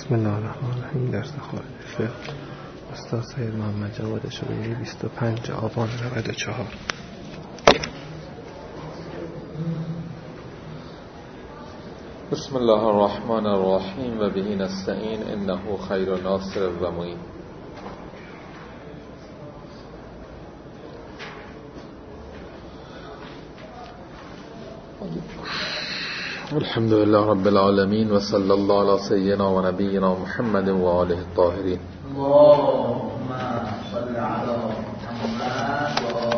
بسم الله الرحمن الرحیم. درس خارج فقه استاد سید محمد جواد شبیهی 25 آبان 94. بسم الله الرحمن الرحیم و به نستعین انه خیر ناصر و معین. الحمد لله رب العالمین و صلی الله علی سیدنا و نبینا محمد و آله الطاهرین. اللهم صل علی محمد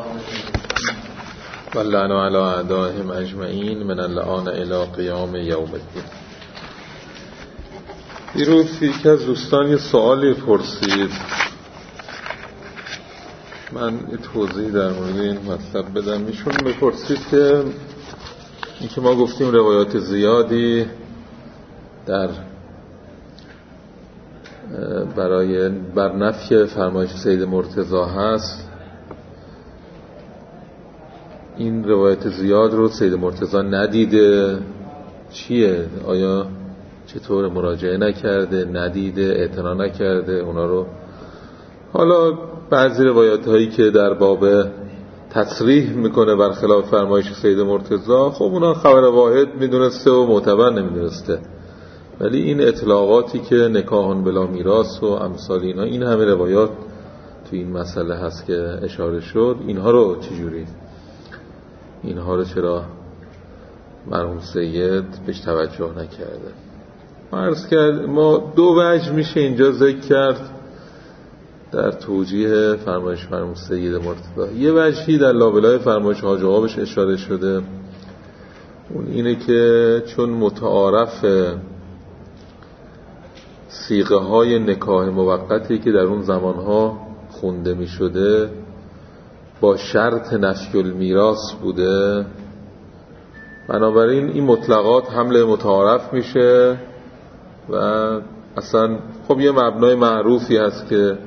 و لعن علی اعدائهم اجمعین من الان الی قیام یوم الدین. دیروز یکی از دوستان یه سوالی پرسید، من یه توضیح در مورد این مطلب بدم. ایشون میپرسید که اینکه ما گفتیم روایات زیادی بر نفی فرمایش سید مرتضی هست، این روایت زیاد رو سید مرتضی ندیده، چیه؟ آیا چطور مراجعه نکرده، ندیده، اعتنا نکرده اونا رو؟ حالا بعضی روایات هایی که در باب تصریح میکنه برخلاف فرمایش سید مرتضی، خب اونا خبر واحد میدونسته و معتبر نمیدونسته، ولی این اطلاقاتی که نکاحن بلا میراث و امثال اینا، این همه روایات تو این مسئله هست که اشاره شد، اینها رو چجوری؟ اینها رو چرا مرحوم سید بهش توجه نکرده؟ عرض کرد ما دو وجه میشه اینجا ذکر کرد در توجیه فرمایش مرحوم سید مرتضی. یه وجهی در لابلای فرمایش حاج آقا بهش اشاره شده، اون اینه که چون متعارف صیغه های نکاح موقتی که در اون زمانها خونده می شده با شرط نفی المیراث بوده، بنابراین این مطلقات حمل متعارف میشه و اصلا خب یه مبنای معروفی هست که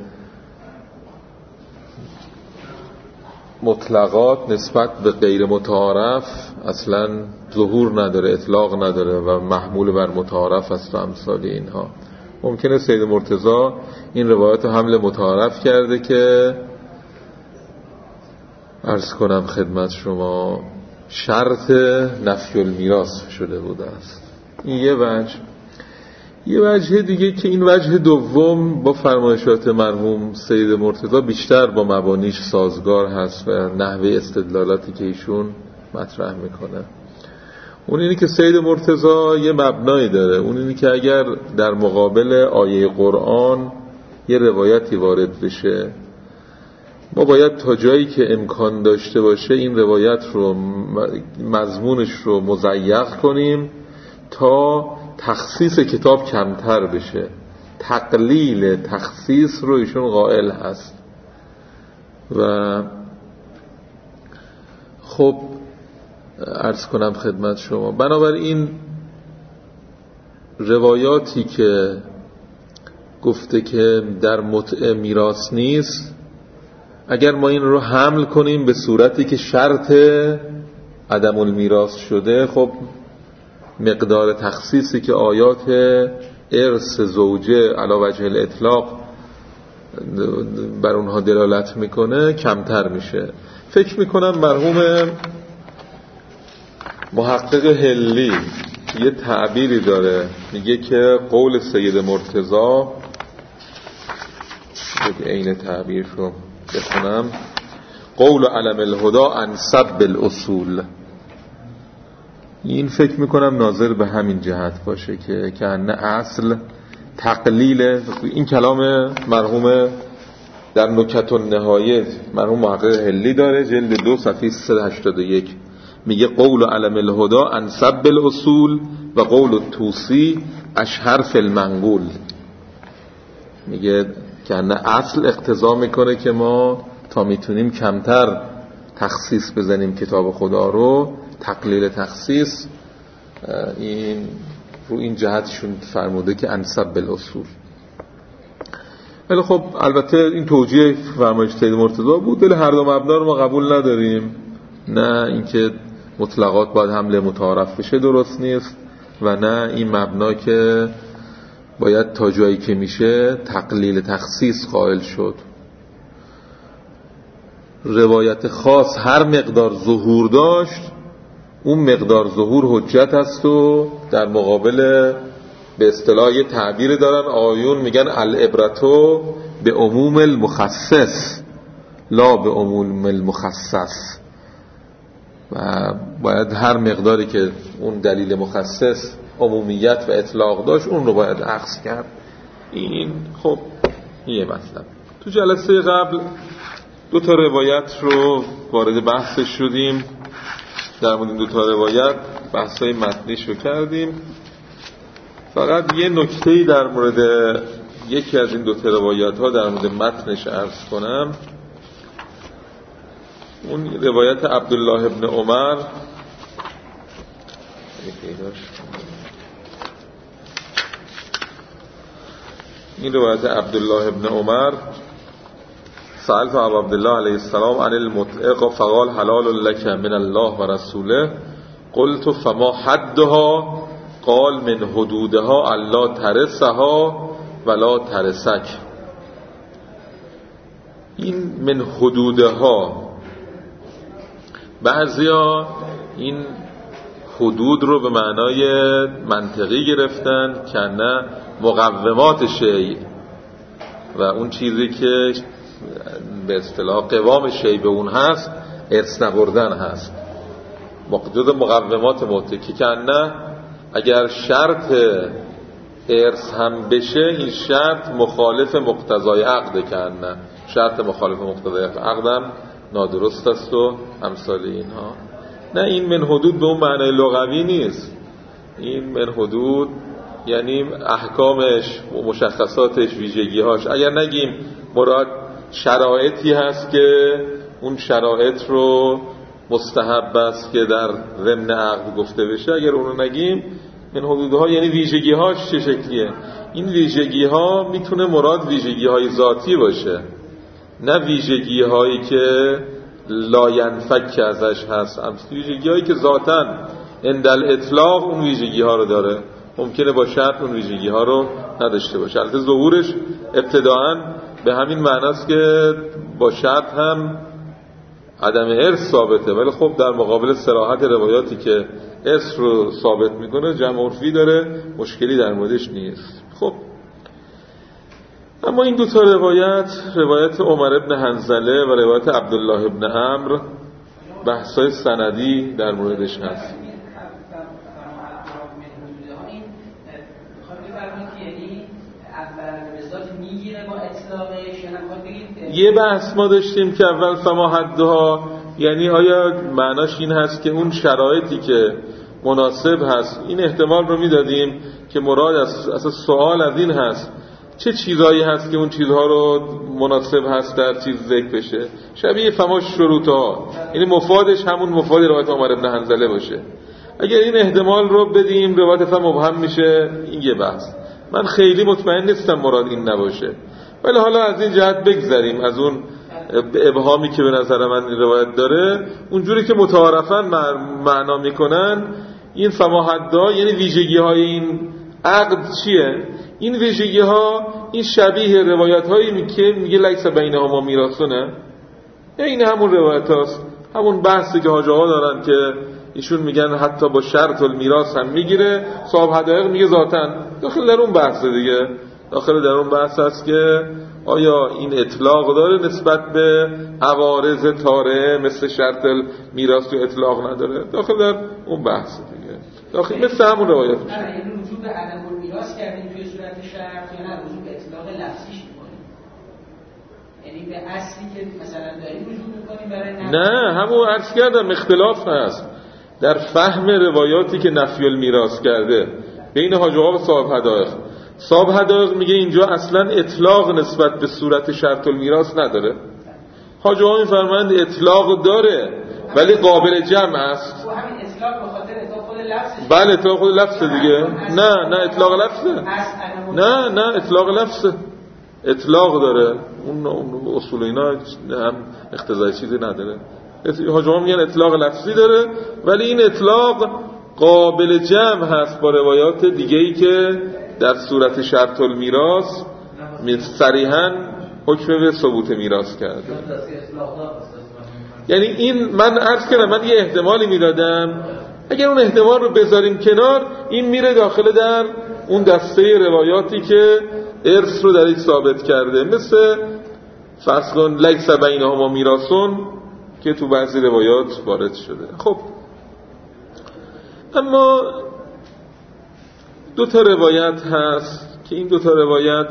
مطلقات نسبت به غیر متعارف اصلا ظهور نداره، اطلاق نداره و محمول بر متعارف است و امثال اینها. ممکنه سید مرتضی این روایت حمل متعارف کرده که عرض کنم خدمت شما شرط نفی المیراث شده بوده است. این یه وجه. یه وجه دیگه که این وجه دوم با فرمایشات مرحوم سید مرتضی بیشتر با مبانیش سازگار هست و نحوه استدلالاتی که ایشون مطرح میکنه، اون اینی که سید مرتضی یه مبنایی داره، اون اینی که اگر در مقابل آیه قرآن یه روایتی وارد بشه، ما باید تا جایی که امکان داشته باشه این روایت رو مضمونش رو مضیق کنیم تا تخصیص کتاب کمتر بشه. تقلیل تخصیص رو ایشون قائل هست و خب عرض کنم خدمت شما، بنابراین روایاتی که گفته که در متع میراث نیست، اگر ما این رو حمل کنیم به صورتی که شرط عدم المیراث شده، خب مقدار تخصیصی که آیات ارث زوجه علی وجه الاطلاق بر اونها دلالت میکنه کمتر میشه. فکر میکنم مرحوم محقق هلی یه تعبیری داره، میگه که قول سید مرتضی، عین تعبیر رو بخونم، قول علم الهدى عن سب الاصول. این فکر میکنم ناظر به همین جهت باشه که نه اصل تقلیل. این کلام مرحوم در نکت النهایه مرحوم محقق هلی داره، جلد 2 صفحه 381، میگه قول علم الهدى عن سب الاصول و قول الطوسی اشهر فی المنقول. میگه که نه اصل اقتضا میکنه که ما تا میتونیم کمتر تخصیص بزنیم کتاب خدا رو، تقلیل تخصیص این رو این جهتشون فرموده که انسب بالاصول. ولی خب البته این توجیه فرمایش سید مرتضی بود، ولی هر دو مبنا رو ما قبول نداریم. نه اینکه مطلقات باید حمله متعارف بشه درست نیست، و نه این مبنا که باید تا جایی که میشه تقلیل تخصیص قائل شد. روایت خاص هر مقدار ظهور داشت اون مقدار ظهور حجت است و در مقابل به اصطلاح یه تعبیر دارن آیون میگن العبرتو به عموم المخصص لا به عموم المخصص، و باید هر مقداری که اون دلیل مخصص عمومیت و اطلاق داشت اون رو باید اخذ کرد. این خب یه مطلب. تو جلسه قبل 2 تا روایت رو وارد بحث شدیم، در مورد این 2 تا روایت بحثای متنیش رو کردیم. فقط یه نکته‌ای در مورد یکی از این 2 تا روایت ها در مورد متنش عرض کنم. اون روایت عبدالله ابن عمر، این روایت عبدالله ابن عمر سألت ابا عبدالله علیه السلام عن المطلق فقال حلال لك من الله و رسوله قلت فما حدها قال من حدودها الا ترسها ولا ترسک. این من حدودها، بعضیا این حدود رو به معنای منطقی گرفتن که نه مقومات شیء و اون چیزی که به اصطلاح قوام شیء به اون هست ارث نبردن هست، جز مقومات مطلقی که نه اگر شرط ارث هم بشه این شرط مخالف مقتضای عقده، که نه شرط مخالف مقتضای عقدم نادرست است و امثال اینها. نه این من حدود به اون معنای لغوی نیست. این من حدود یعنی احکامش و مشخصاتش، ویژگی‌هاش. اگر نگیم مراد شرایطی هست که اون شرایط رو مستحب است که در ضمن عقد گفته بشه، اگر اون رو نگیم من حدودها یعنی ویژگی‌هاش چه شکلیه. این ویژگی‌ها میتونه مراد ویژگی‌های ذاتی باشه، نه ویژگی‌هایی که لا ینفک ازش هست، ویژگی‌هایی که ذاتاً عند الاطلاق اون ویژگی‌ها رو داره، ممکنه با شرط اون ویژگی‌ها رو نداشته باشه. البته ظهورش ابتداءً به همین معناست که با شرط هم عدم ارث ثابته، ولی خب در مقابل صراحت روایاتی که ارث رو ثابت میکنه جمع عرفی داره، مشکلی در موردش نیست. خب اما این 2 تا روایت عمر ابن حنظله و روایت عبدالله ابن عمرو بحثای سندی در موردش هست. یه بحث ما داشتیم که اول فما حدها یعنی آیا معناش این هست که اون شرایطی که مناسب هست، این احتمال رو میدادیم که مراد اصلا سوال از این هست چه چیزایی هست که اون چیزها رو مناسب هست در چیز ذکر بشه، شبیه فما شروطها، یعنی مفادش همون مفاد روایت عمر ابن حنظله باشه. اگر این احتمال رو بدیم روایت فما مبهم میشه. این یه بحث، من خیلی مطمئن نیستم مراد این نباشه، ولی حالا از این جهت بگذریم از اون ابهامی که به نظر من این روایت داره. اونجوری که متعارفاً معنا میکنن این فما حدا یعنی ویژگی های این عقد چیه؟ این ویژگی ها این شبیه روایت هایی که میگه لیس بینهما میراثونه، این همون روایت هاست، همون بحثی که حاجه ها دارن که ایشون میگن حتی با شرط المیراث هم میگیره، صاحب حدایق میگه ذاتن داخل در اون بحث دیگه، داخل در اون بحث هست که آیا این اطلاق داره نسبت به عوارض طارئه مثل شرط میراث و اطلاق نداره، داخل در اون بحث دیگه، داخل مثل همون روایت میشه. یعنی رجوع به عدم المیراث کردیم توی صورت شرط یا نه رجوع به اطلاق لفظیش میکنیم؟ یعنی به اصلی که مثلا داریم رجوع میکنیم برای نه همون عرض کردم اختلاف هست در فهم روایاتی که نفی المیراث کرده بین حاجی آقا و صاحب حدایق. صاحب حدایق میگه اینجا اصلا اطلاق نسبت به صورت شرط المیراث نداره، حاجی آقا میفرمایند اطلاق داره ولی قابل جمع است. و همین اطلاق به خاطر اطلاق خود لفظش. بله اطلاق خود لفظ دیگه. نه اطلاق لفظه. نه اطلاق لفظه، اطلاق داره، اون اصول اینا هم اقتضای چیزی نداره. حاجی آقا میگن اطلاق لفظی داره ولی این اطلاق قابل جمع هست با روایات دیگه‌ای که در صورت شرط المیراث صریحاً حکم به ثبوت میراث کرده. یعنی این من عرض کردم من یه احتمالی میدادم، اگر اون احتمال رو بذاریم کنار، این میره داخل در اون دسته روایاتی که ارث رو درش ثابت کرده، مثل فرض کن لیس بینهما میراثون که تو بعضی روایات وارد شده. خب اما دو تا روایت هست که این دو تا روایت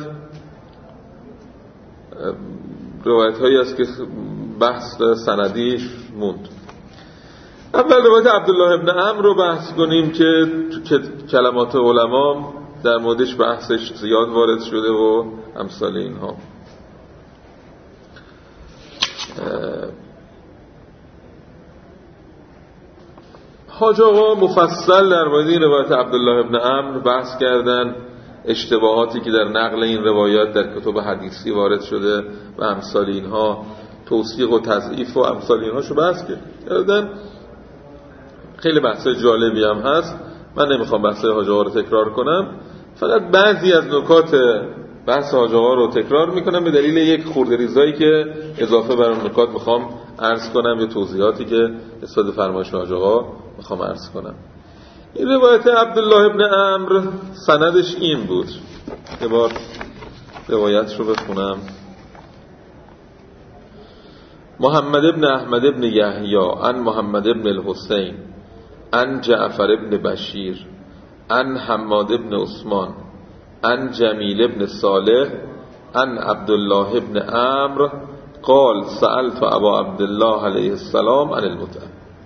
هایی است که بحث سندیش موند. اول روایت عبدالله ابن عمرو رو بحث کنیم که تو کلمات علما در موردش بحثش زیاد وارد شده و امثال اینها. حاج آقا مفصل در مورد این روایت عبدالله ابن عمرو بحث کردن، اشتباهاتی که در نقل این روایات در کتب حدیثی وارد شده و امثال اینها، توثیق و تضعیف و امثال اینهاشو بحث کردن. خیلی بحث جالبی هم هست، من نمیخوام بحث حاج آقا رو تکرار کنم، فقط بعضی از نکات بحث حاج آقا رو تکرار میکنم به دلیل یک خردریزایی که اضافه بر اون نکات میخوام عرض کنم، یا توضیحاتی که استفاده فرمایش حاج آقا میخوام عرض کنم. این روایت عبدالله ابن عمرو سندش این بود، یه بار روایتش رو بخونم. محمد ابن احمد ابن یحیی عن محمد ابن الحسین عن جعفر ابن بشیر عن حماد ابن عثمان عن جمیل ابن صالح عن عبدالله ابن عمرو قال سألت ابا عبدالله علیه السلام عن المتعه.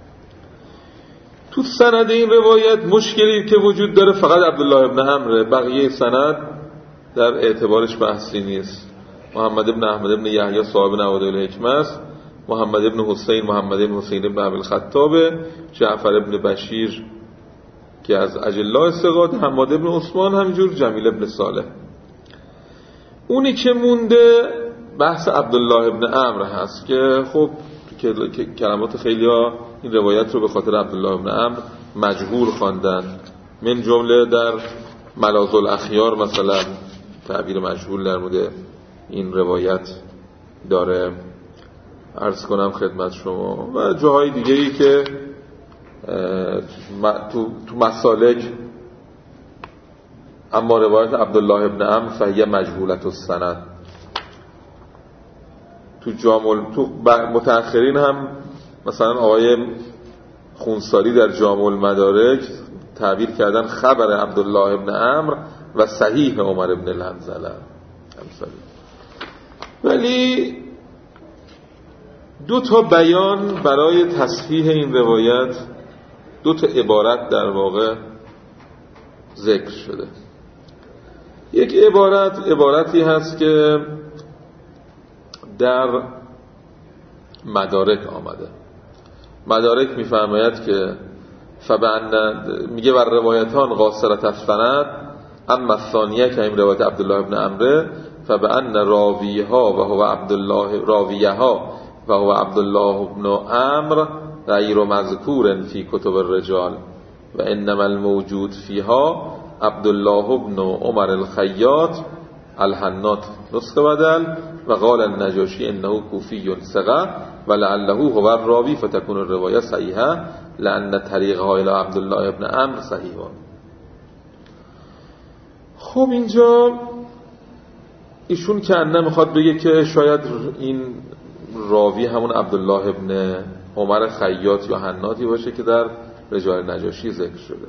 تو سند این روایت مشکلی که وجود داره فقط عبدالله ابن عمرو، بقیه سند در اعتبارش بحثی نیست. محمد ابن احمد ابن یحیی صاحب نوادر الحکمه است، محمد ابن حسین ابن ابن ابوالخطاب، جعفر ابن بشیر که از اجلاء ثقات، حماد ابن عثمان، همینجور جمیل ابن صالح. اونی که مونده بحث عبدالله ابن عمرو هست که خب کلمات خیلی ها این روایت رو به خاطر عبدالله ابن عمرو مجهول خواندن، من جمله در ملاذ الاخیار مثلا تعبیر مجهول در مورد این روایت داره، عرض کنم خدمت شما، و جاهای دیگه‌ای که تو مسالک. اما روایت عبدالله ابن عمرو فهیه مجهولت السند. تو متأخرین هم مثلا آقای خونساری در جامع المدارک تعبیر کردن خبر عبدالله ابن عمرو و صحیح عمر ابن الحنظله. ولی دو تا بیان برای تصحیح این روایت، دو تا عبارت در واقع ذکر شده. یک عبارتی هست که در مدارک آمده. مدارک میفرماید که میگه بر روایتان قاصرت السند اما الثانیه که این روایت عبدالله ابن عمرو فبأن راویها و هو عبدالله ابن عمرو غیر مذکور فی کتب الرجال و انما الموجود فیها عبدالله ابن عمر الخیاط الحنات نسخه بدل و قال النجاشی انه کوفی ثقه و لعله هو الراوی فتكون الروایه صحیحه لان طریقها الى عبدالله ابن عمرو صحیحه. خب اینجا ایشون که نمیخواد بگه که شاید این راوی همون عبدالله ابن عمر خیاط یا حناتی باشه که در رجال نجاشی ذکر شده.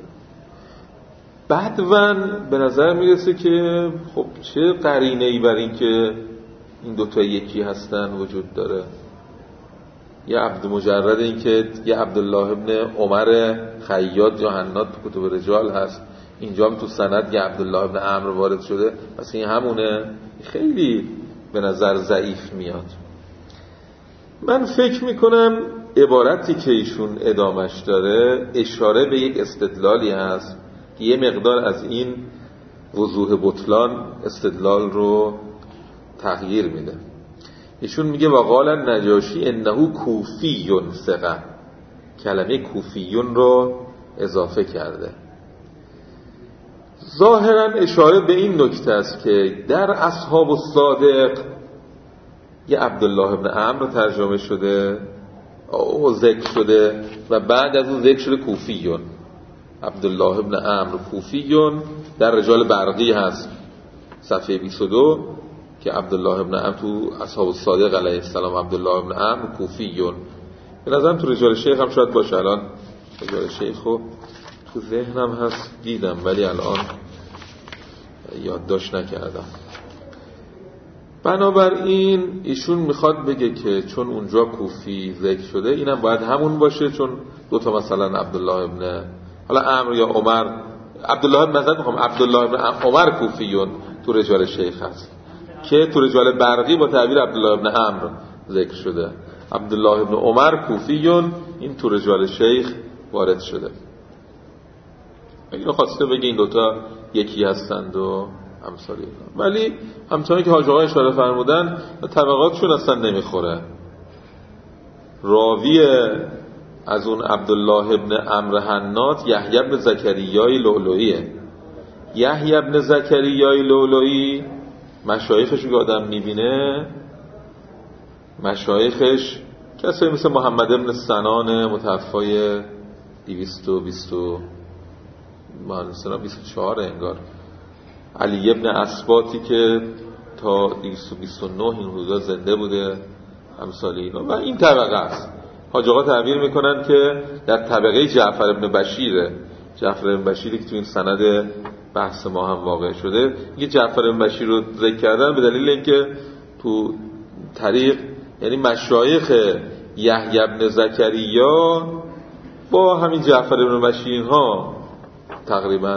بعدون به نظر میرسه که خب چه قرینه‌ای بر این که این دوتا یکی هستن وجود داره. یه عبد مجرد این که یه عبدالله ابن عمر خیاط یا حنات تو کتب رجال هست، اینجا هم تو سند یه عبدالله ابن عمرو وارد شده، پس این همونه. خیلی به نظر ضعیف میاد. من فکر میکنم عبارتی که ایشون ادامش داره اشاره به یک استدلالی هست که یه مقدار از این وضوح بطلان استدلال رو تغییر میده. ایشون میگه و قال النجاشی انه کوفیون ثقه، کلمه کوفیون رو اضافه کرده. ظاهرا اشاره به این نکته است که در اصحاب الصادق یه عبدالله ابن عمرو ترجمه شده و ذکر شده و بعد از اون ذکر شده کوفیون. عبدالله ابن عمرو کوفیون در رجال برقی هست صفحه 22 که عبدالله ابن عمرو تو اصحاب الصادق علیه السلام عبدالله ابن عمرو کوفیون. به نظرم تو رجال شیخ هم شاید باشه. الان رجال شیخو تو ذهنم هست دیدم ولی الان یادداشت نکردم. بنابراین ایشون میخواد بگه که چون اونجا کوفی ذکر شده اینم باید همون باشه، چون دوتا مثلا عبدالله ابن حالا عمرو یا عمر، عبدالله ابن مثلا میخوام عبدالله ابن عمر کوفیون تو رجال شیخ هست که تو رجال برقی با تعبیر عبدالله ابن عمرو ذکر شده. عبدالله ابن عمر کوفیون این تو رجال شیخ وارد شده. اینو خواسته بگه این دوتا یکی هستند و امثالی، ولی همچنان که حاج آقا اشاره فرمودن طبقاتشون اصلا نمیخوره. راوی از اون عبدالله ابن عمرو حنات یحیی بن زکریای لؤلؤیه. یحیی بن زکریای لؤلؤی مشایخش که آدم میبینه، مشایخش کسایی مثل محمد ابن سنان متوفای 224 انگار، علی ابن اسباطی که تا 229 این حدودا زنده بوده، امثال اینا و این طبقه است. حاج آقا تعبیر میکنن که در طبقه جعفر ابن بشیره. جعفر ابن بشیری که تو این سند بحث ما هم واقع شده، یه جعفر ابن بشیر رو ذکر کردن به دلیل اینکه تو طریق یعنی مشایخ یحیی بن زکریا با همین جعفر ابن بشیر ها تقریبا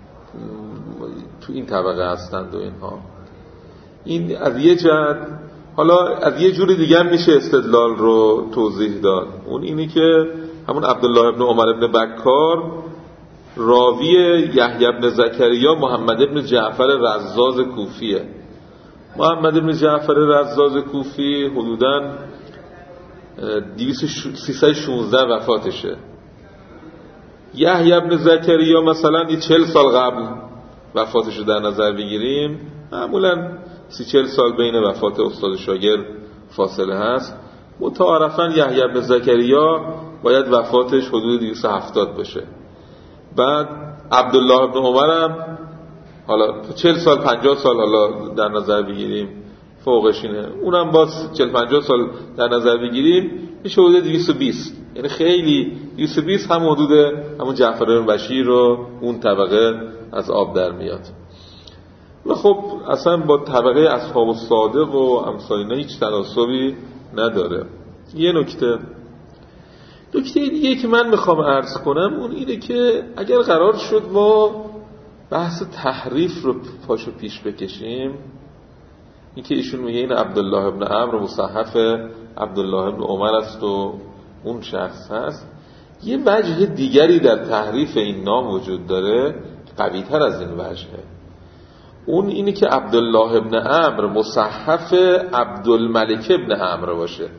تو این طبقه هستند و اینها. این از یه جهت. حالا از یه جور دیگه میشه استدلال رو توضیح داد. اون اینی که همون عبدالله ابن عمر ابن بکار راوی یحیی ابن زکریا محمد ابن جعفر رزاز کوفیه. محمد ابن جعفر رزاز کوفی حدوداً 316 وفاتشه. یحیی ابن زکریا مثلا 40 سال قبل وفاتش رو در نظر بگیریم، معمولاً 30-40 سال بین وفات استاد و شاگرد فاصله هست. متعارفاً یحیی بن زکریا باید وفاتش حدود 270 باشه. بعد عبدالله ابن عمرم حالا 40 سال 50 سال حالا در نظر بگیریم فوقش اینه، اونم باز 40-50 سال در نظر بگیریم میشه حدود 220. یعنی خیلی 220 هم حدود همون جعفر بن بشیر رو اون طبقه از آب در میاد. و خب اصلا با طبقه اصحاب الصادق و امثال اینا هیچ تناسبی نداره. یه نکته دیگه که من میخوام عرض کنم اون اینه که اگر قرار شد ما بحث تحریف رو پاشو پیش بکشیم، این که ایشون میگه این عبدالله ابن عمرو مصحف عبدالله ابن عمر است و اون شخص هست، یه وجه دیگری در تحریف این نام وجود داره قوی تر از این وجهه. اون اینی که عبدالله ابن عمرو مصحف عبدالملک ابن عمرو باشه.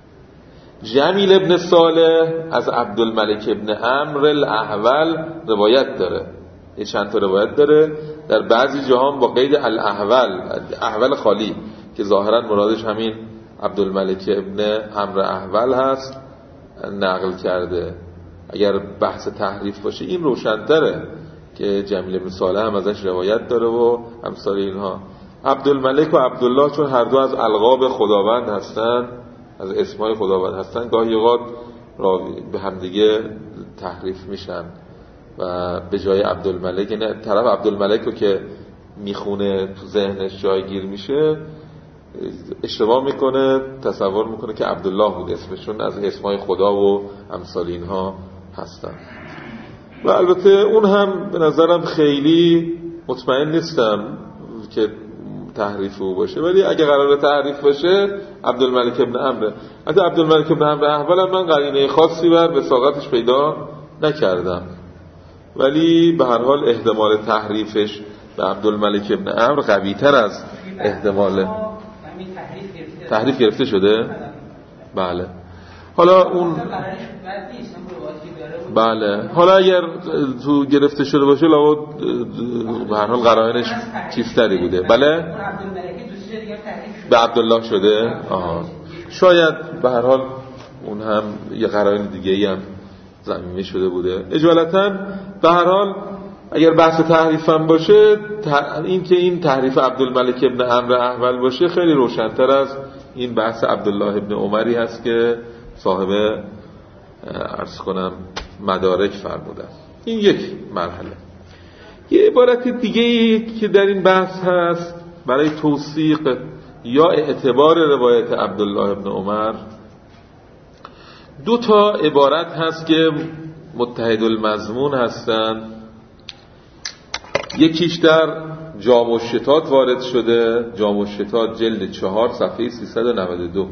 جمیل ابن صالح از عبدالملک ابن عمرو الاحول روایت داره، یه چند تا روایت داره، در بعضی جاها با قید الاحول، احول خالی، که ظاهرا مرادش همین عبدالملک ابن عمرو احول هست نقل کرده. اگر بحث تحریف باشه این روشن‌تره که جمیل ابن صالح هم ازش روایت داره و امثال اینها. عبدالملک و عبدالله چون هر دو از القاب خداوند هستن، از اسمای خداوند هستن، گاهی اوقات به همدیگه تحریف میشن و به جای عبدالملک، یعنی طرف عبدالملک رو که میخونه تو ذهنش جایگیر میشه اشتباه میکنه، تصور میکنه که عبدالله بود اسمشون، از اسمای خدا و امثال اینها هستن. و البته اون هم به نظرم خیلی مطمئن نیستم که تحریف او باشه، ولی اگه قرار تحریف باشه عبدالملک ابن عمرو. حتی عبدالملک ابن عمرو احول من قرینه خاصی بر وثاقتش پیدا نکردم، ولی به هر حال احتمال تحریفش به عبدالملک ابن عمرو قوی تر از احتمال تحریف گرفته شده. بله. حالا اون بله، حالا اگر تو گرفته شده باشه لابد به هر حال قرائنش چیزتری بوده. بله به عبدالله شده. شاید به هر حال اون هم یه قرائن دیگه ای هم ضمیمه شده بوده. اجمالاً به هر حال اگر بحث تحریف هم باشه، این که این تحریف عبدالملک ابن عمرو احول باشه خیلی روشن‌تر از این بحث عبدالله ابن عمری هست که صاحب عرض کنم مدارک فرمودن. این یک مرحله. یه عبارت دیگه که در این بحث هست برای توثیق یا اعتبار روایت عبدالله ابن عمر، دو تا عبارت هست که متحد المضمون هستند. یکیش در جامع الشتات وارد شده، جامع الشتات جلد 4 صفحه 392.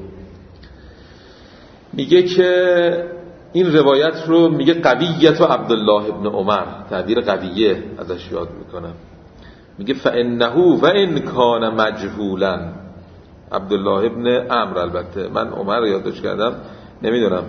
میگه که این روایت رو میگه قویت و عبدالله ابن عمر، تعبیر قویه ازش یاد میکنم. میگه فانه و ان کان مجهولا، عبدالله ابن عمرو، البته من عمر رو یادداشت کردم، نمیدونم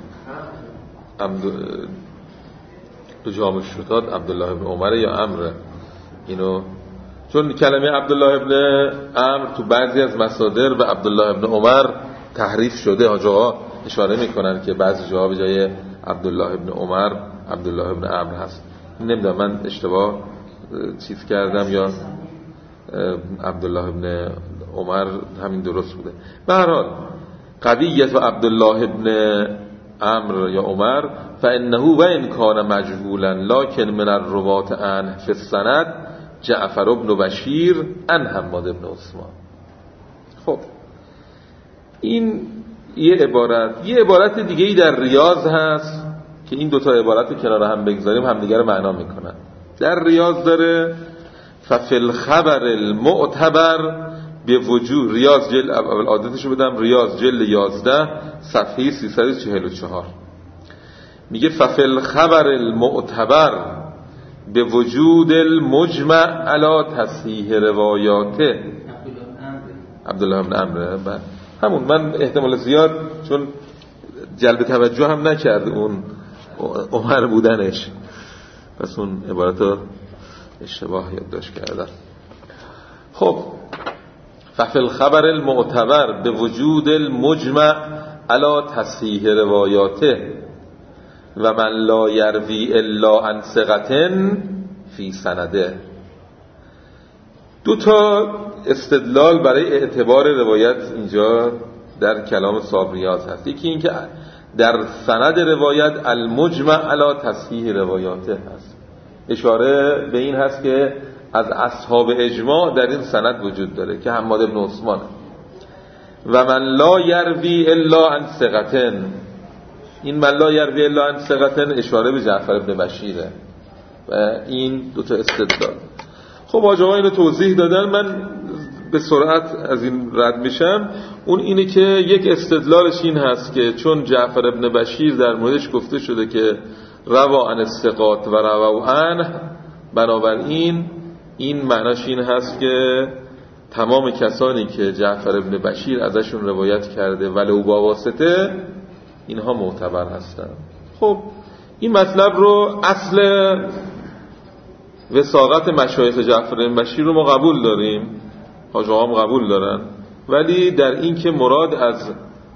تو جامع الشتات عبدالله ابن عمر یا عمرو، اینو چون کلمه عبدالله ابن عمرو تو بعضی از مصادر به عبدالله ابن عمر تحریف شده. آقا اشاره میکنن که بعضی جاها به جای عبدالله ابن عمر عبدالله ابن عمرو هست. نمیدونم من اشتباه چیز کردم یا عبدالله ابن عمر همین درست بوده. به هر حال قویت و عبدالله ابن عمرو یا عمر فانه و ان کان مجهولا لکن من الروات عنه فی السند جعفر ابن بشیر عن حماد ابن عثمان. خب این یه عبارت دیگه ای در ریاض هست که این دوتا عبارت رو کنار هم بگذاریم همدیگه رو معنا میکنن. در ریاض داره ففی الخبر المعتبر به وجود، ریاض جلد اول عادتشو بدم، ریاض جلد 11 صفحه 344 میگه ففی الخبر المعتبر به وجود المجمع علی تصحیح روایاته. عبدالله ابن عمرو همون، من احتمال زیاد چون جلب توجه هم نکرد اون عمر بودنش، پس اون عبارتو اشتباه یادداشت کردم. خب ففی الخبر المعتبر به وجود المجمع علی تصحیح روایاته و من لا یروی الا عن ثقة فی سنده. دو تا استدلال برای اعتبار روایت اینجا در کلام صابریات هست. یکی این که در سند روایت المجمع علی تصحیح روایاته هست، اشاره به این هست که از اصحاب اجماع در این سند وجود داره که حماد ابن عثمان. و من لا یروی الا عن ثقة، این من لا یروی الا عن ثقة اشاره به جعفر ابن بشیره و این دو تا استدلال. خب آقا اینو توضیح دادن، من به سرعت از این رد میشم. اون اینه که یک استدلالش این هست که چون جعفر ابن بشیر در موردش گفته شده که روا عن الثقات و روا عنه، بنابراین این معناش این هست که تمام کسانی که جعفر ابن بشیر ازشون روایت کرده ولو با واسطه، اینها معتبر هستن. خب این مطلب رو اصل وثاقت مشایخ جعفر ابن بشیر رو ما قبول داریم، حاج آقا هم قبول دارن، ولی در این که مراد از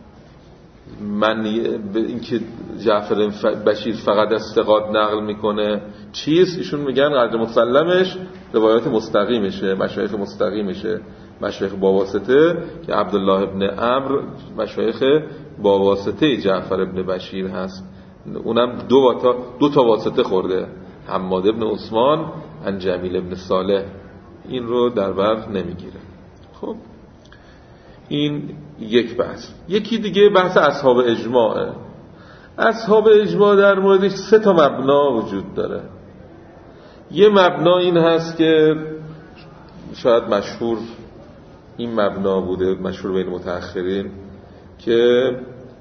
این که جعفر بشیر فقط از ثقات نقل میکنه چیز، ایشون میگن قدر مسلمش روایات مستقیمشه، مشایخ مستقیمشه، مشایخ با واسطه که عبدالله ابن عمرو مشایخ با واسطه جعفر ابن بشیر هست، اونم دو تا واسطه خورده، حماد ابن عثمان عن جمیل ابن صالح، این رو در بر نمیگیره. خب این یک بحث. یکی دیگه بحث اصحاب اجماعه. اصحاب اجماع در موردش سه تا مبنا وجود داره. یه مبنا این هست که شاید مشهور این مبنا بوده، مشهور بین متأخرین، که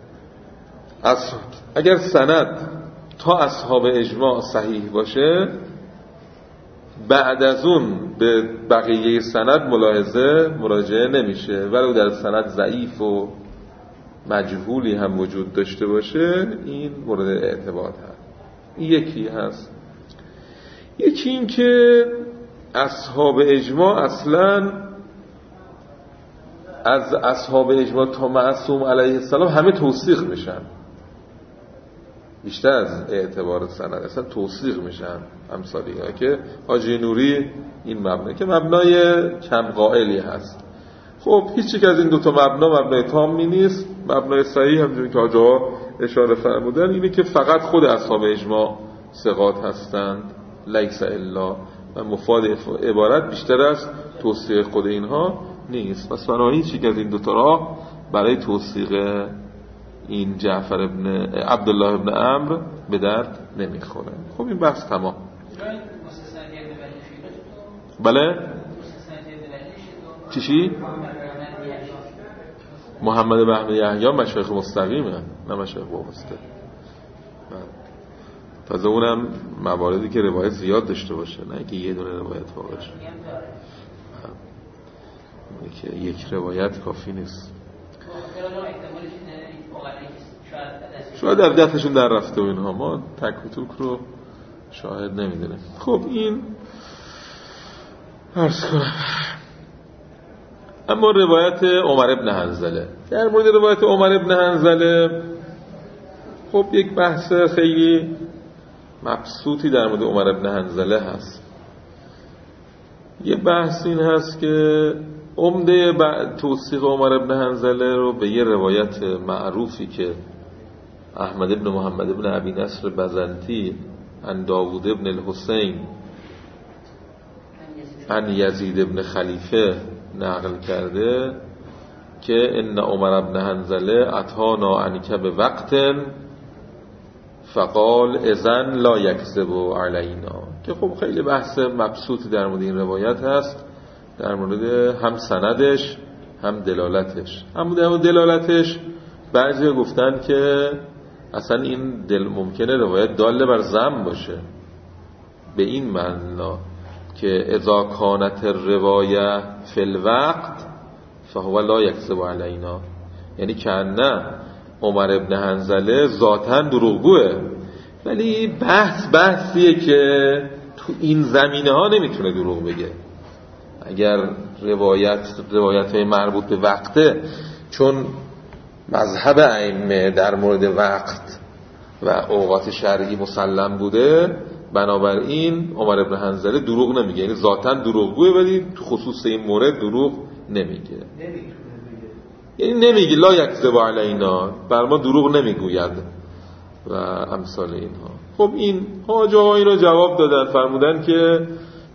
اگر سند تا اصحاب اجماع صحیح باشه، بعد از اون به بقیه سند مراجعه نمیشه، ولو در سند ضعیف و مجهولی هم وجود داشته باشه این مورد اعتبار هست. این یکی هست. یکی این که اصحاب اجماع اصلا از اصحاب اجماع تا معصوم علیه السلام همه توثیق میشن، بیشتر از اعتبار سند اصلا توثیق میشن. امثالی ها که حاجی نوری این مبنای که مبنای کم قائلی هست. خب هیچ یک از این دوتا مبنای تامی نیست. مبنای صحیح همونجوری که آجاها اشاره فرمودن اینه که فقط خود اصحاب اجماع ثقات هستند، لیس الا، و مفاد عبارت بیشتر از توثیق خود اینها نیست. پس بنابراین هیچ یک از این دوتا راه برای توثیق این جعفر ابن عبدالله ابن عمرو به درد نمیخوره. خب این بحث تمام. بله چی؟ محمد بن یحیی مشایخ مستقیمه، نه مشایخ وابسته. تازه اونم مواردی که روایت زیاد داشته باشه، نه که یه دونه روایت باشه. که یک روایت کافی نیست. شاید در دستشون در رفته و اینها، ما تک و توک رو شاهد نمیدونیم. خب این عرض کنم. اما روایت عمر ابن حنظله، در مورد روایت عمر ابن حنظله خب یک بحث خیلی مبسوطی در مورد عمر ابن حنظله هست. یه بحث این هست که عمده توثیق عمر ابن حنظله رو به یه روایت معروفی که احمد ابن محمد ابن ابی نصر بزنتی عن داوود ابن الحسین عن یزید ابن خلیفه نقل کرده که ان عمر ابن حنظله اتانا عنک به وقت فقال اذن لا یکذب علینا، که خب خیلی بحث مبسوطی در مورد این روایت هست، در مورد هم سندش هم دلالتش. هم در مورد دلالتش بعضی گفتن که اصلا این ممکنه روایت داله بر ذم باشه، به این معنا که اذا کانت الروایه فی الوقت فهو لا یکذب علینا، یعنی که نه عمر ابن حنظله ذاتاً دروغگوه، ولی بحثیه که تو این زمینه ها نمیتونه دروغ بگه. اگر روایت های مربوط به وقته، چون مذهب ائمه در مورد وقت و اوقات شرعی مسلم بوده، بنابراین عمر ابن حنظله دروغ نمیگه، یعنی ذاتاً دروغگوه ولی تو خصوص این مورد دروغ نمیگه. یعنی نمیگه لا یکذب علینا، بر ما دروغ نمیگوید و امثال اینها. خب این حاجا این رو جواب دادن، فرمودن که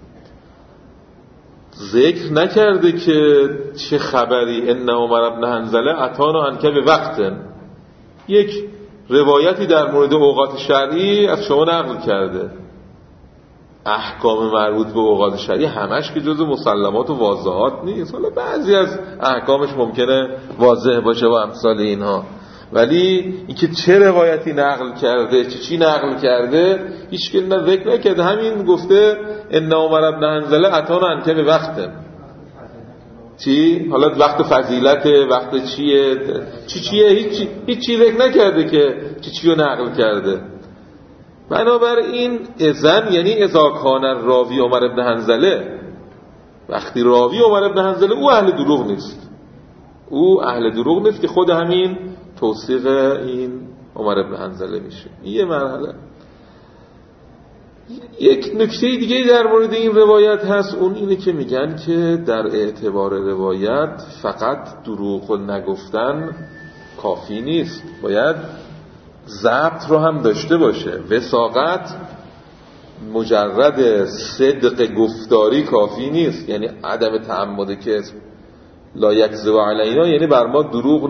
ذکر نکرده که چه خبری ان عمر ابن حنظله اتانا عنک به وقت، یک روایتی در مورد اوقات شرعی از شما نقل کرده. احکام مربوط به اوقات شرعی همش که جزء مسلمات و واضحات نیست، حالا بعضی از احکامش ممکنه واضح باشه و امثال اینها، ولی اینکه چه روایتی نقل کرده، چی نقل کرده، هیچ که ذکر نکرده. همین گفته ان عمر ابن حنظله اتانا عنک به وقت. چی؟ حالا وقت فضیلت، وقت چیه، چیه، هیچ ذکر نکرده که چی رو نقل کرده. بنابراین اذن یعنی اذا کان راوی عمر ابن حنظله، وقتی راوی عمر ابن حنظله او اهل دروغ نیست، او اهل دروغ نیست که خود همین توثیق این عمر ابن حنظله میشه. یه مرحله. یک نکته دیگه در مورد این روایت هست، اون اینه که میگن که در اعتبار روایت فقط دروغ نگفتن کافی نیست، باید ضبط رو هم داشته باشه. وثاقت مجرد صدق گفتاری کافی نیست، یعنی عدم تعمد کذب، لا یکذب علینا یعنی بر ما دروغ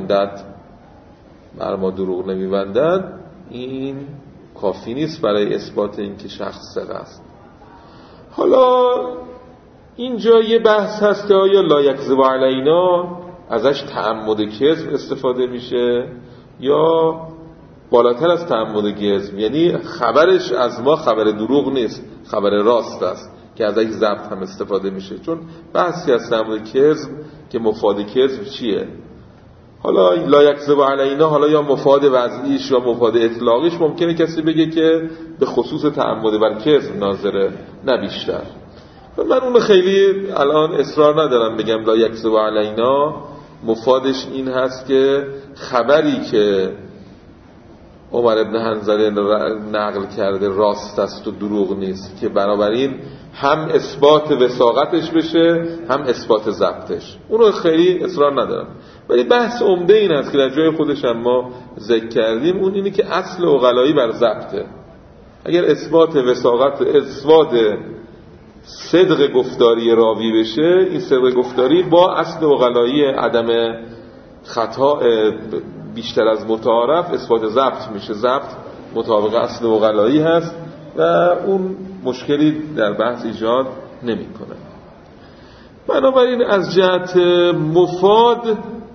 نمیبندد، این کافی نیست برای اثبات اینکه شخص ثقه است. حالا اینجا یه بحث هست که آیا لا یکذب علینا ازش تعمد کذب استفاده میشه یا بالاتر از تعمد کذب، یعنی خبرش از ما خبر دروغ نیست، خبر راست است که ازش ضبط هم استفاده میشه. چون بحثی از تعمد کذب که مفاد کذب چیه. حالا لا یکذب علینا، حالا یا مفاد وضعیش یا مفاد اطلاقیش ممکنه کسی بگه که به خصوص تعمد بر کذب ناظره، نه بیشتر. من اون خیلی الان اصرار ندارم بگم لا یکذب علینا مفادش این هست که خبری که عمر ابن حنظله نقل کرده راست است و دروغ نیست، که بنابراین هم اثبات وثاقتش بشه هم اثبات ضبطش. اونو خیلی اصرار ندارم. ولی بحث عمده این است که در جای خودش هم ما ذکر کردیم، اون اینه که اصل عقلایی بر ضبطه. اگر اثبات وثاقت، اثبات صدق گفتاری راوی بشه، این صدق گفتاری با اصل عقلایی عدم خطا بیشتر از متعارف اثبات ضبط میشه. ضبط مطابق اصل عقلایی هست و اون مشکلی در بحث ایجاد نمیکنه. بنابراین از جهت مفاد،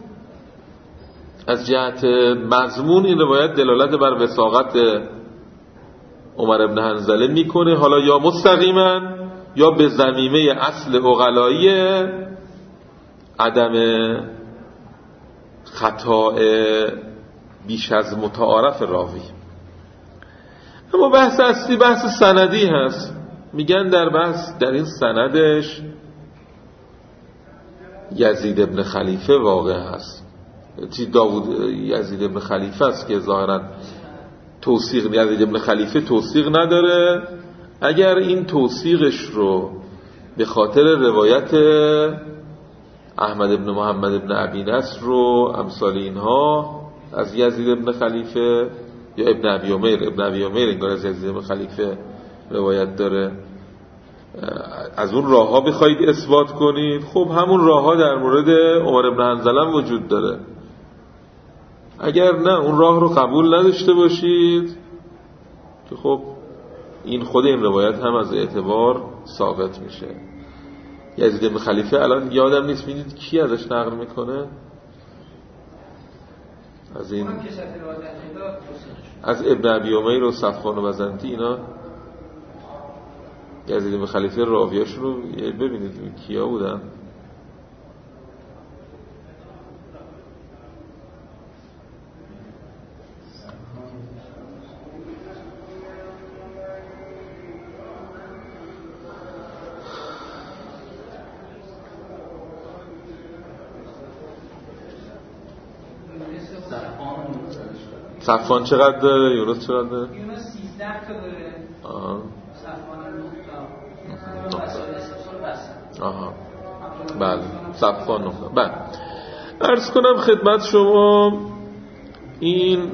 از جهت مضمون، این روایت دلالت بر وثاقت عمر ابن حنظله میکنه، حالا یا مستقیما یا به ضمیمه اصل عقلایی عدم خطا بیش از متعارف راوی. اما بحث اصلی بحث سندی هست. میگن در این سندش یزید ابن خلیفه واقع هست. یزید ابن خلیفه است که ظاهرا توثیق، یزید ابن خلیفه توثیق نداره. اگر این توثیقش رو به خاطر روایت احمد ابن محمد ابن ابی نصر رو امثال اینها از یزید ابن خلیفه یا ابن ابی عمیر انگار از یزید ابن خلیفه روایت داره، از اون راه ها بخواید اثبات کنید، خب همون راه ها در مورد عمر ابن حنظله وجود داره. اگر نه اون راه رو قبول نداشته باشید که خب این خود این روایت هم از اعتبار ثابت میشه. یزید ابن خلیفه الان یادم نیست، میدید کی ازش نقل میکنه؟ از این از ابن ابی عمیر و صفوان و بزنتی، اینا یزید ابن خلیفه راویاش رو ببینید کیا بودن. صفوان چقدر داره؟ یونس چقدر داره؟ یونس 13 تا داره. صفوان 9 تا. آها. بله. صفوان 9 تا. بله. عرض کنم خدمت شما این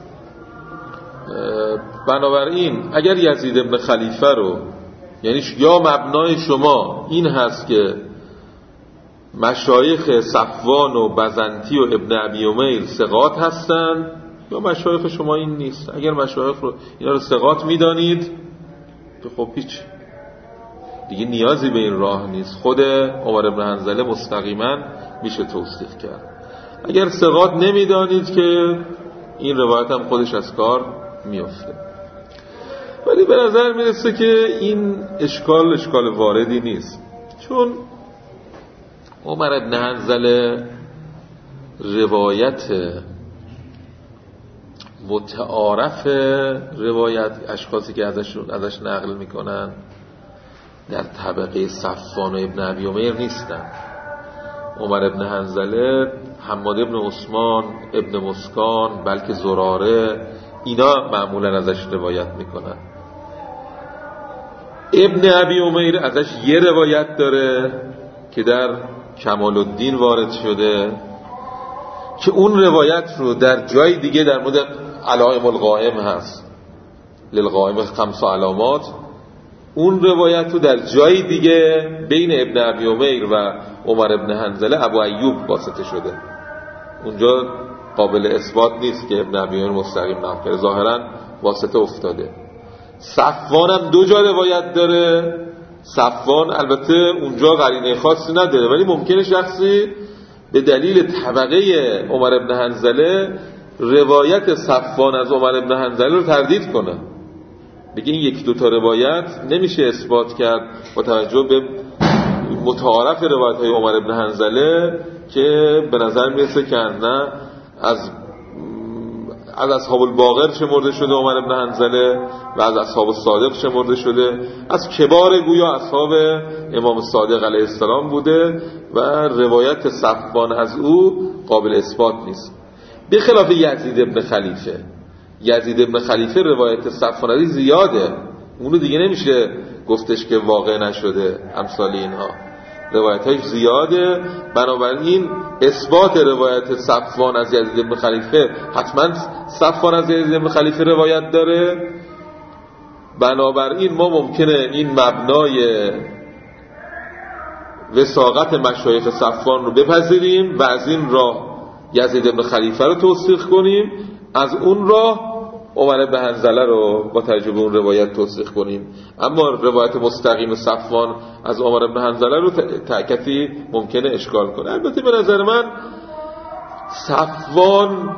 بنابراین اگر یزید ابن خلیفه رو، یعنی یا مبنای شما این هست که مشایخ صفوان و بزنتی و ابن ابی عمیر ثقات هستند، یا مشایخ شما این نیست. اگر مشایخ رو اینا رو ثقات میدانید که خب هیچ دیگه نیازی به این راه نیست، خود عمر ابن حنظله مستقیما میشه توصیف کرد. اگر ثقات نمیدانید که این روایت هم خودش از کار میفته. ولی به نظر میرسه که این اشکال واردی نیست، چون عمر ابن حنظله روایت متعارف روایت اشخاصی که ازش نقل میکنن در طبقه صفوان و ابن ابی عمیر نیستن. عمر ابن حنظله، حماد ابن عثمان، ابن مسکان، بلکه زراره، اینا معمولا ازش روایت میکنن. ابن ابی عمیر ازش یه روایت داره که در کمال الدین وارد شده، که اون روایت رو در جای دیگه در مورد علائم القائم هست، للقائم 5 علامات، اون روایت رو در جای دیگه بین ابن ابی عمیر و عمر ابن حنظله ابو ایوب واسطه شده. اونجا قابل اثبات نیست که ابن ابی عمیر مستقیم نقل کرده، ظاهرا واسطه افتاده. صفوان هم 2 جا روایت داره. صفوان البته اونجا قرینه خاصی نداره، ولی ممکنه شخصی به دلیل طبقه عمر ابن حنظله روایت صفوان از عمر ابن حنظله رو تردید کنه، بگه این 1-2 تا روایت نمیشه اثبات کرد با توجه به متعارف روایت های عمر ابن حنظله، که به نظر میرسه که نه از اصحاب الباقر شمرده شده عمر بن حنظله و از اصحاب الصادق شمرده شده، از کبار گویا اصحاب امام صادق علیه السلام بوده و روایت صفوان از او قابل اثبات نیست. به خلاف یزید ابن خلیفه. یزید ابن خلیفه روایت صفوان از زیاده، اونو دیگه نمیشه گفتش که واقع نشده. امثال اینها روایت‌هاش زیاده، بنابراین اثبات روایت صفوان از یزید بن خلیفه، حتما صفوان از یزید بن خلیفه روایت داره، بنابراین ما ممکنه این مبنای وثاقت مشایخ صفوان رو بپذیریم و از این راه یزید بن خلیفه رو توثیق کنیم، از اون راه عمر بن حنظله رو با توجه به اون روایت توثیق کنیم. اما روایت مستقیم صفوان از عمر بن حنظله رو کسی ممکنه اشکال کنه. البته به نظر من صفوان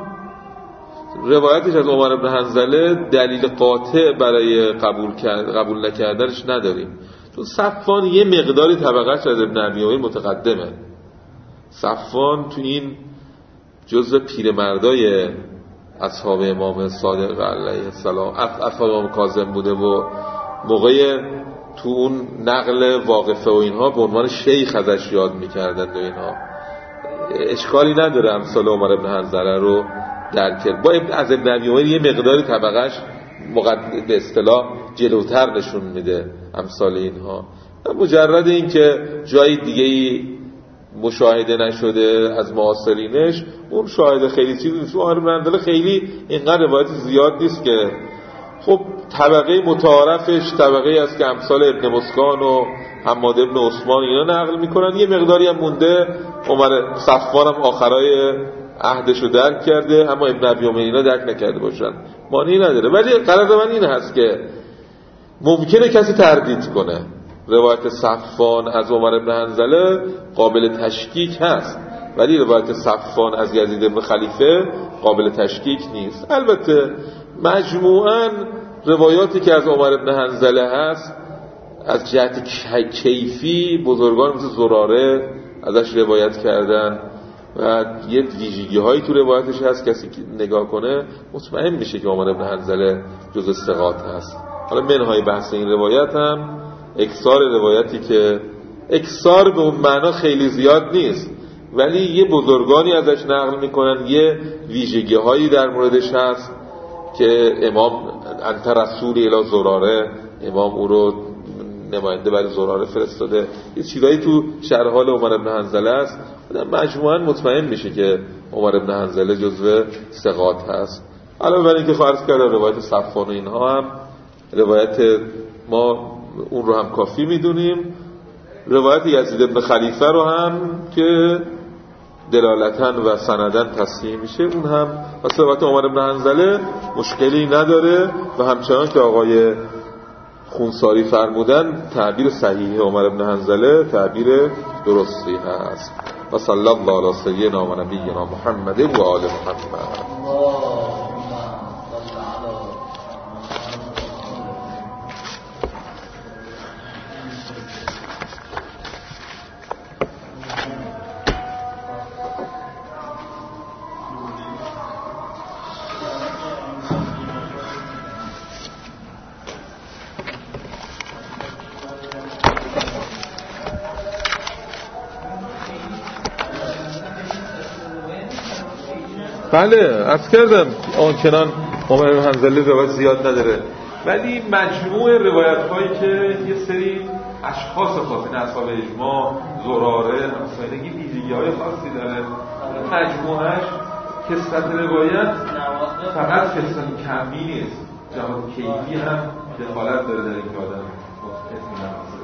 روایتش از عمر بن حنظله دلیل قاطع برای قبول نکردنش نداریم، چون صفوان یه مقداری طبقه‌اش از ابن ابی امیه متقدمه. صفوان تو این جزء پیرمردای اصحاب امام صادق علیه السلام، اصحاب امام کاظم بوده و موقع تو اون نقل واقفه و اینها به عنوان شیخ ازش یاد میکردند و اینها. اشکالی نداره امثال عمر بن حنظله رو درک کرد. با از ابن ابی امیه یه مقداری طبقهش به اصطلاح جلوتر نشون میده امثال اینها. مجرد این که جای دیگه‌ای مشاهده نشده از معاصرینش، اون شاهد خیلی چیزی نیست. عمر بن حنظله خیلی اینقدر روایت زیاد نیست که خب طبقه متعارفش طبقه است که امثال ابن مسکان و حماد ابن عثمان اینا نقل میکنن. یه مقداری هم مونده، عمر صفوان هم آخرای عهدشو درک کرده اما ابن ابی امیه اینا درک نکرده باشن، معنی نداره. ولی غرض من این هست که ممکنه کسی تردید کنه روایت صفوان از عمر بن حنظله قابل تشکیک هست، ولی روایت صفوان از یزید بن خلیفه قابل تشکیک نیست. البته مجموعاً روایاتی که از عمر بن حنظله هست از جهت کیفی بزرگان مثل زراره ازش روایت کردن و یه ویژگی هایی تو روایتش هست کسی که نگاه کنه مطمئن میشه که عمر بن حنظله جز ثقات هست. حالا منهای بحث این روایت هم اکثار روایتی که اکثار به اون معنا خیلی زیاد نیست، ولی یه بزرگانی ازش نقل میکنن، یه ویژگی هایی در موردش هست که امام انت رسول الی زراره، امام او رو نماینده برای زراره فرستاده، یه چیزایی تو شرح حال عمر بن حنظله است. مجموعاً مطمئن میشه که عمر بن حنظله جزو ثقات هست. علاوه بر اینکه فرض کردم روایت صفوان و اینها هم روایت ما اون رو هم کافی میدونیم، روایت یزید بن خلیفه رو هم که دلالتاً و سنداً تصحیح میشه اون هم واسه روایت عمر بن حنظله مشکلی نداره و همچنان که آقای خونساری فرمودن تعبیر صحیح عمر بن حنظله تعبیر درستی هست. و صلی الله علی سیدنا و نبینا محمد و آل محمد. بله عرض کردم آنچنان عمر بن حنظله روایت زیاد نداره، ولی مجموع روایت هایی که یه سری اشخاص خاصی اصحاب اجماع، زراره، همسایگی ویژگی های خاصی داره، مجموعش کثرت روایت فقط کثرت کمی نیست، جهات کیفی هم دخالت داره در این که آدم اطمینان حاصل.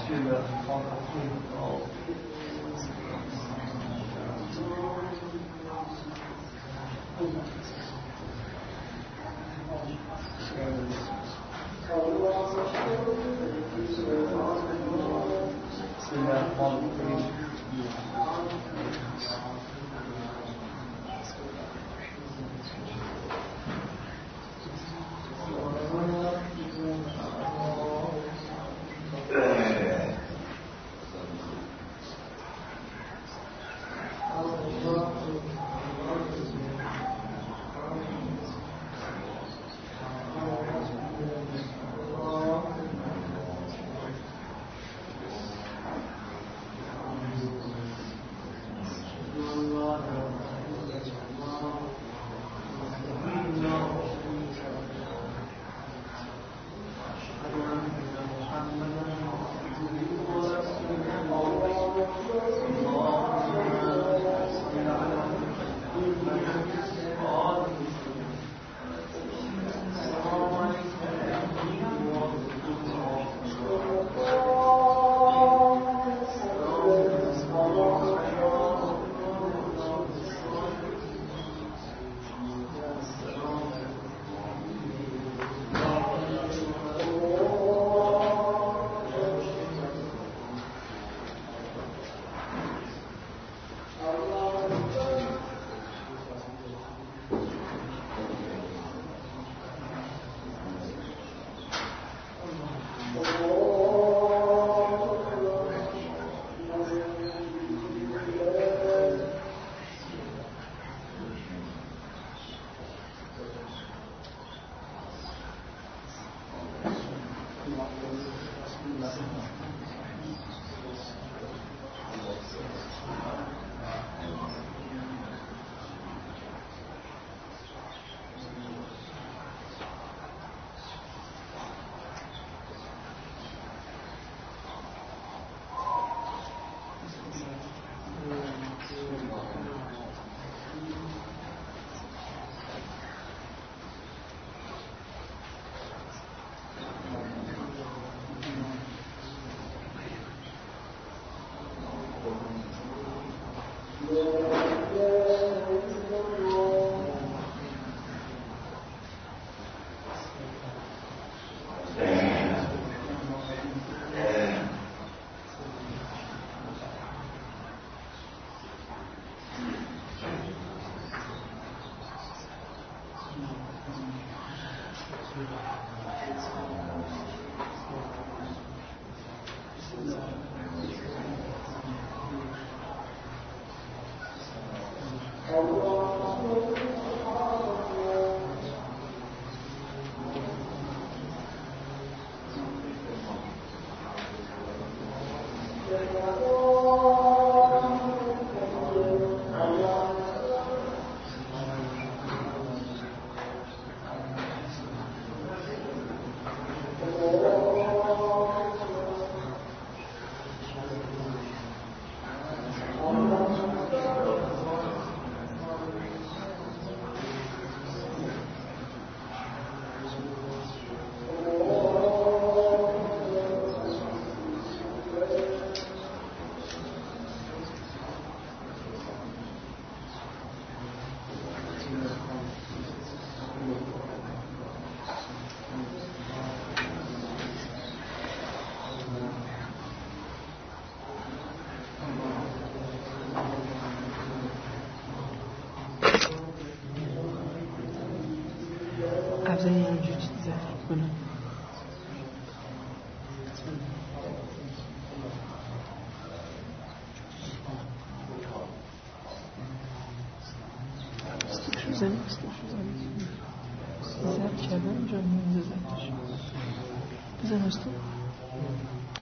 زد کردن جا میزدش بزن